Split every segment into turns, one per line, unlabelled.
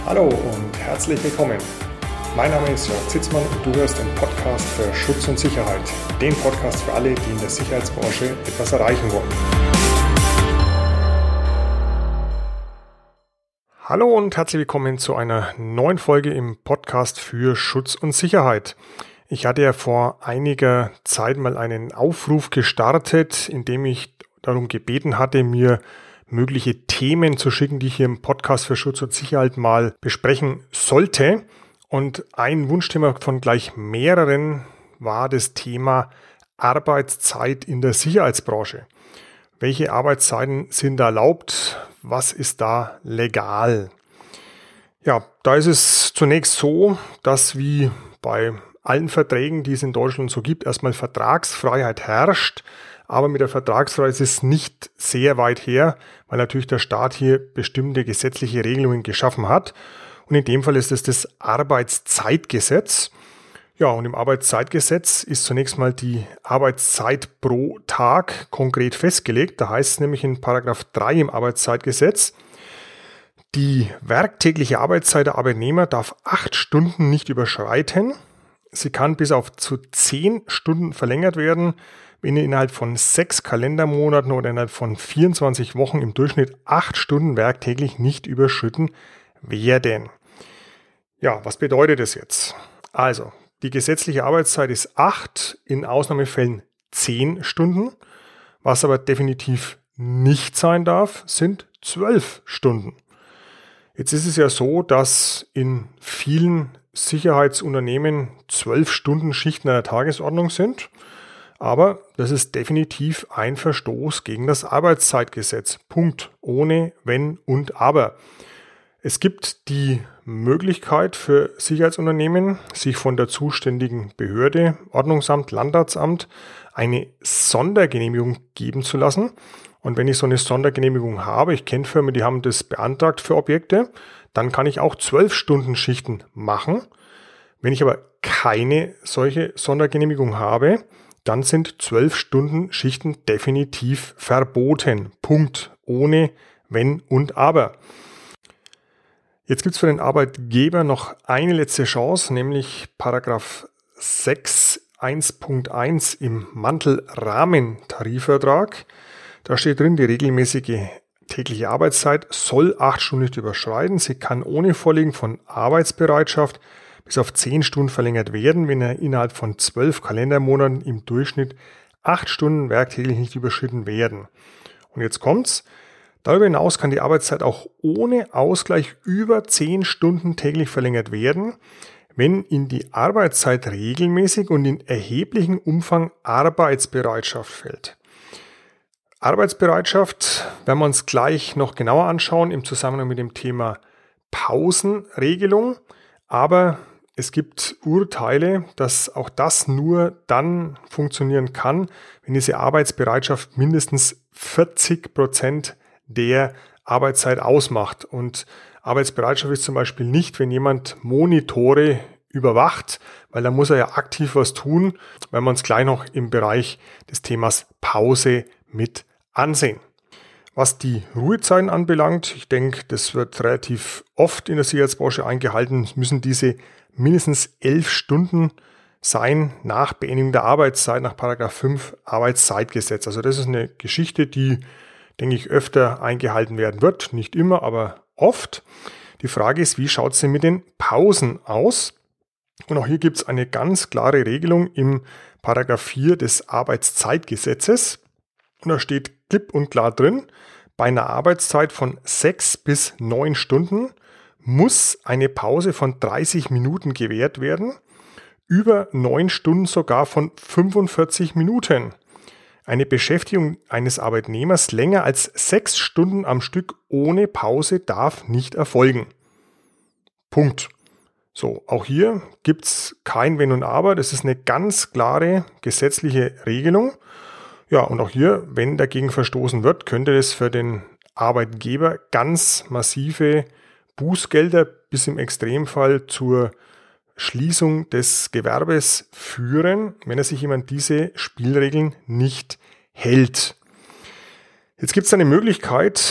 Hallo und herzlich willkommen. Mein Name ist Jörg Zitzmann und du hörst den Podcast für Schutz und Sicherheit. Den Podcast für alle, die in der Sicherheitsbranche etwas erreichen wollen. Hallo und herzlich willkommen zu einer neuen Folge im Podcast für Schutz und Sicherheit. Ich hatte ja vor einiger Zeit mal einen Aufruf gestartet, in dem ich darum gebeten hatte, mir mögliche Themen zu schicken, die ich hier im Podcast für Schutz und Sicherheit mal besprechen sollte. Und ein Wunschthema von gleich mehreren war das Thema Arbeitszeit in der Sicherheitsbranche. Welche Arbeitszeiten sind da erlaubt? Was ist da legal? Ja, da ist es zunächst so, dass wie bei allen Verträgen, die es in Deutschland so gibt, erstmal Vertragsfreiheit herrscht. Aber mit der Vertragsfreiheit ist es nicht sehr weit her, weil natürlich der Staat hier bestimmte gesetzliche Regelungen geschaffen hat. Und in dem Fall ist es das Arbeitszeitgesetz. Ja, und im Arbeitszeitgesetz ist zunächst mal die Arbeitszeit pro Tag konkret festgelegt. Da heißt es nämlich in Paragraph 3 im Arbeitszeitgesetz, die werktägliche Arbeitszeit der Arbeitnehmer darf 8 Stunden nicht überschreiten. Sie kann bis auf zu 10 Stunden verlängert werden, wenn innerhalb von 6 Kalendermonaten oder innerhalb von 24 Wochen im Durchschnitt 8 Stunden werktäglich nicht überschritten werden. Ja, was bedeutet das jetzt? Also, die gesetzliche Arbeitszeit ist 8, in Ausnahmefällen 10 Stunden. Was aber definitiv nicht sein darf, sind 12 Stunden. Jetzt ist es ja so, dass in vielen Sicherheitsunternehmen 12 Stunden Schichten an der Tagesordnung sind. Aber das ist definitiv ein Verstoß gegen das Arbeitszeitgesetz. Punkt. Ohne Wenn und Aber. Es gibt die Möglichkeit für Sicherheitsunternehmen, sich von der zuständigen Behörde, Ordnungsamt, Landratsamt, eine Sondergenehmigung geben zu lassen. Und wenn ich so eine Sondergenehmigung habe, ich kenne Firmen, die haben das beantragt für Objekte, dann kann ich auch 12 Stunden Schichten machen. Wenn ich aber keine solche Sondergenehmigung habe, dann sind 12 Stunden Schichten definitiv verboten. Punkt. Ohne Wenn und Aber. Jetzt gibt es für den Arbeitgeber noch eine letzte Chance, nämlich Paragraph 6 1.1 im Mantelrahmentarifvertrag. Da steht drin, die regelmäßige tägliche Arbeitszeit soll 8 Stunden nicht überschreiten. Sie kann ohne Vorliegen von Arbeitsbereitschaft bis auf 10 Stunden verlängert werden, wenn er innerhalb von 12 Kalendermonaten im Durchschnitt 8 Stunden werktäglich nicht überschritten werden. Und jetzt kommt's. Darüber hinaus kann die Arbeitszeit auch ohne Ausgleich über 10 Stunden täglich verlängert werden, wenn in die Arbeitszeit regelmäßig und in erheblichem Umfang Arbeitsbereitschaft fällt. Arbeitsbereitschaft werden wir uns gleich noch genauer anschauen im Zusammenhang mit dem Thema Pausenregelung, aber es gibt Urteile, dass auch das nur dann funktionieren kann, wenn diese Arbeitsbereitschaft mindestens 40% der Arbeitszeit ausmacht. Und Arbeitsbereitschaft ist zum Beispiel nicht, wenn jemand Monitore überwacht, weil da muss er ja aktiv was tun, wenn wir uns gleich noch im Bereich des Themas Pause mit ansehen. Was die Ruhezeiten anbelangt, ich denke, das wird relativ oft in der Sicherheitsbranche eingehalten, müssen diese mindestens 11 Stunden sein nach Beendigung der Arbeitszeit, nach Paragraph 5 Arbeitszeitgesetz. Also das ist eine Geschichte, die, denke ich, öfter eingehalten werden wird. Nicht immer, aber oft. Die Frage ist, wie schaut es denn mit den Pausen aus? Und auch hier gibt es eine ganz klare Regelung im Paragraph 4 des Arbeitszeitgesetzes. Und da steht klipp und klar drin, bei einer Arbeitszeit von 6 bis 9 Stunden muss eine Pause von 30 Minuten gewährt werden, über 9 Stunden sogar von 45 Minuten. Eine Beschäftigung eines Arbeitnehmers länger als 6 Stunden am Stück ohne Pause darf nicht erfolgen. Punkt. So, auch hier gibt es kein Wenn und Aber, das ist eine ganz klare gesetzliche Regelung. Ja, und auch hier, wenn dagegen verstoßen wird, könnte es für den Arbeitgeber ganz massive Bußgelder bis im Extremfall zur Schließung des Gewerbes führen, wenn er sich an diese Spielregeln nicht hält. Jetzt gibt es eine Möglichkeit,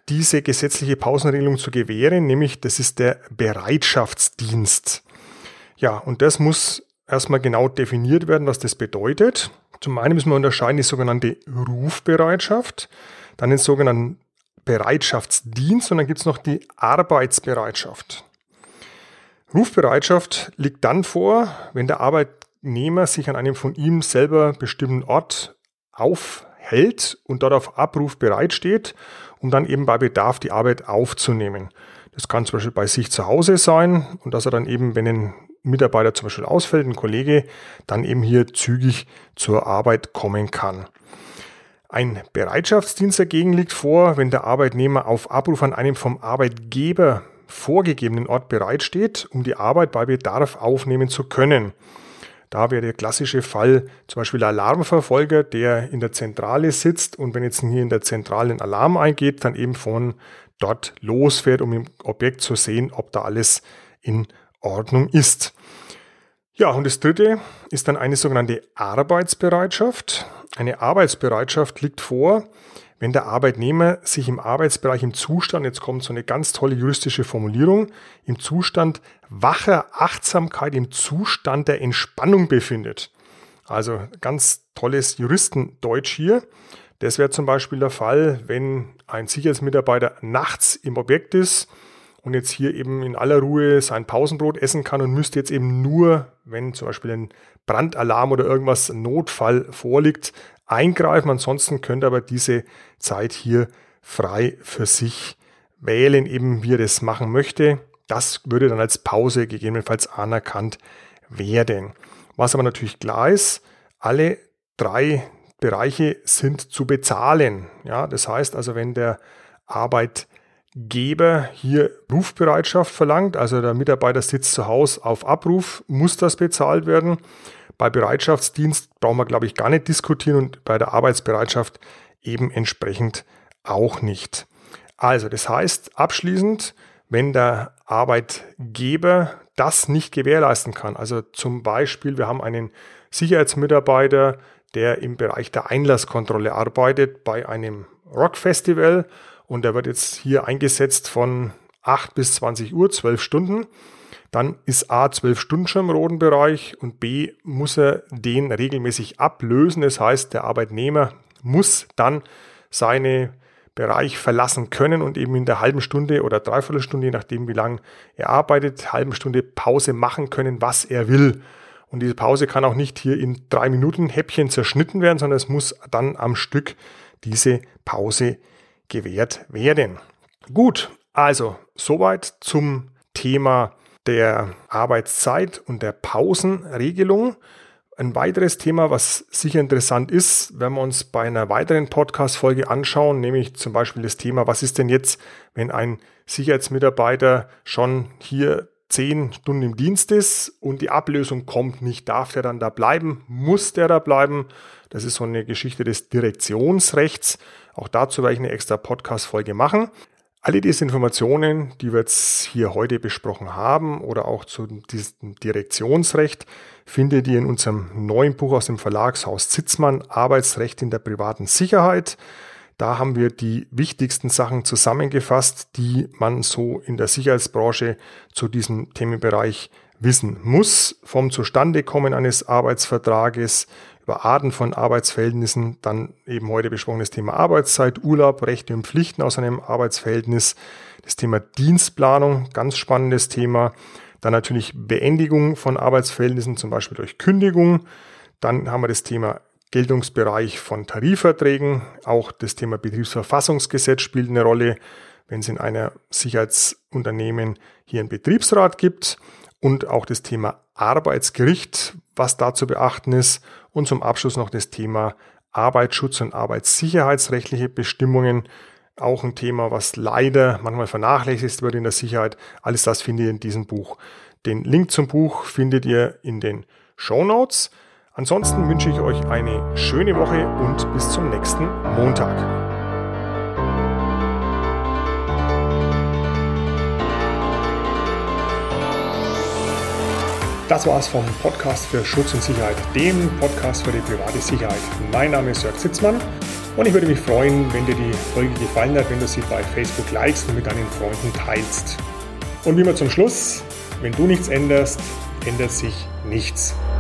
diese gesetzliche Pausenregelung zu gewähren, nämlich das ist der Bereitschaftsdienst. Ja, und das muss erstmal genau definiert werden, was das bedeutet. Zum einen müssen wir unterscheiden die sogenannte Rufbereitschaft, dann den sogenannten Bereitschaftsdienst und dann gibt es noch die Arbeitsbereitschaft. Rufbereitschaft liegt dann vor, wenn der Arbeitnehmer sich an einem von ihm selber bestimmten Ort aufhält und dort auf Abruf bereitsteht, um dann eben bei Bedarf die Arbeit aufzunehmen. Das kann zum Beispiel bei sich zu Hause sein und dass er dann eben, wenn ein Mitarbeiter zum Beispiel ausfällt, ein Kollege, dann eben hier zügig zur Arbeit kommen kann. Ein Bereitschaftsdienst dagegen liegt vor, wenn der Arbeitnehmer auf Abruf an einem vom Arbeitgeber vorgegebenen Ort bereitsteht, um die Arbeit bei Bedarf aufnehmen zu können. Da wäre der klassische Fall zum Beispiel der Alarmverfolger, der in der Zentrale sitzt und wenn jetzt hier in der Zentrale ein Alarm eingeht, dann eben von dort losfährt, um im Objekt zu sehen, ob da alles in Ordnung ist. Ja, und das dritte ist dann eine sogenannte Arbeitsbereitschaft. Eine Arbeitsbereitschaft liegt vor, wenn der Arbeitnehmer sich im Arbeitsbereich im Zustand, jetzt kommt so eine ganz tolle juristische Formulierung, im Zustand wacher Achtsamkeit, im Zustand der Entspannung befindet. Also ganz tolles Juristendeutsch hier. Das wäre zum Beispiel der Fall, wenn ein Sicherheitsmitarbeiter nachts im Objekt ist und jetzt hier eben in aller Ruhe sein Pausenbrot essen kann und müsste jetzt eben nur, wenn zum Beispiel ein Brandalarm oder irgendwas Notfall vorliegt, eingreifen. Ansonsten könnte aber diese Zeit hier frei für sich wählen, eben wie er das machen möchte. Das würde dann als Pause gegebenenfalls anerkannt werden. Was aber natürlich klar ist, alle drei Bereiche sind zu bezahlen. Ja, das heißt also, wenn der Arbeitgeber hier Rufbereitschaft verlangt, also der Mitarbeiter sitzt zu Hause auf Abruf, muss das bezahlt werden. Bei Bereitschaftsdienst brauchen wir, glaube ich, gar nicht diskutieren und bei der Arbeitsbereitschaft eben entsprechend auch nicht. Also das heißt abschließend, wenn der Arbeitgeber das nicht gewährleisten kann, also zum Beispiel wir haben einen Sicherheitsmitarbeiter, der im Bereich der Einlasskontrolle arbeitet bei einem Rockfestival und der wird jetzt hier eingesetzt von 8 bis 20 Uhr, 12 Stunden. Dann ist A 12 Stunden schon im roten Bereich und B muss er den regelmäßig ablösen. Das heißt, der Arbeitnehmer muss dann seinen Bereich verlassen können und eben in der halben Stunde oder Dreiviertelstunde, je nachdem wie lange er arbeitet, halben Stunde Pause machen können, was er will. Und diese Pause kann auch nicht hier in 3 Minuten Häppchen zerschnitten werden, sondern es muss dann am Stück diese Pause gewährt werden. Gut, also soweit zum Thema der Arbeitszeit und der Pausenregelung. Ein weiteres Thema, was sicher interessant ist, wenn wir uns bei einer weiteren Podcast-Folge anschauen, nämlich zum Beispiel das Thema, was ist denn jetzt, wenn ein Sicherheitsmitarbeiter schon hier 10 Stunden im Dienst ist und die Ablösung kommt nicht, darf der dann da bleiben, muss der da bleiben? Das ist so eine Geschichte des Direktionsrechts. Auch dazu werde ich eine extra Podcast-Folge machen. Alle diese Informationen, die wir jetzt hier heute besprochen haben oder auch zu diesem Direktionsrecht, findet ihr in unserem neuen Buch aus dem Verlagshaus Zitzmann, Arbeitsrecht in der privaten Sicherheit. Da haben wir die wichtigsten Sachen zusammengefasst, die man so in der Sicherheitsbranche zu diesem Themenbereich wissen muss. Vom Zustandekommen eines Arbeitsvertrages, über Arten von Arbeitsverhältnissen, dann eben heute besprochenes Thema Arbeitszeit, Urlaub, Rechte und Pflichten aus einem Arbeitsverhältnis, das Thema Dienstplanung, ganz spannendes Thema, dann natürlich Beendigung von Arbeitsverhältnissen, zum Beispiel durch Kündigung, dann haben wir das Thema Geltungsbereich von Tarifverträgen, auch das Thema Betriebsverfassungsgesetz spielt eine Rolle, wenn es in einer Sicherheitsunternehmen hier einen Betriebsrat gibt und auch das Thema Arbeitsgericht, was da zu beachten ist und zum Abschluss noch das Thema Arbeitsschutz und arbeitssicherheitsrechtliche Bestimmungen, auch ein Thema, was leider manchmal vernachlässigt wird in der Sicherheit. Alles das findet ihr in diesem Buch. Den Link zum Buch findet ihr in den Shownotes. Ansonsten wünsche ich euch eine schöne Woche und bis zum nächsten Montag. Das war's vom Podcast für Schutz und Sicherheit, dem Podcast für die private Sicherheit. Mein Name ist Jörg Sitzmann und ich würde mich freuen, wenn dir die Folge gefallen hat, wenn du sie bei Facebook likest und mit deinen Freunden teilst. Und wie immer zum Schluss, wenn du nichts änderst, ändert sich nichts.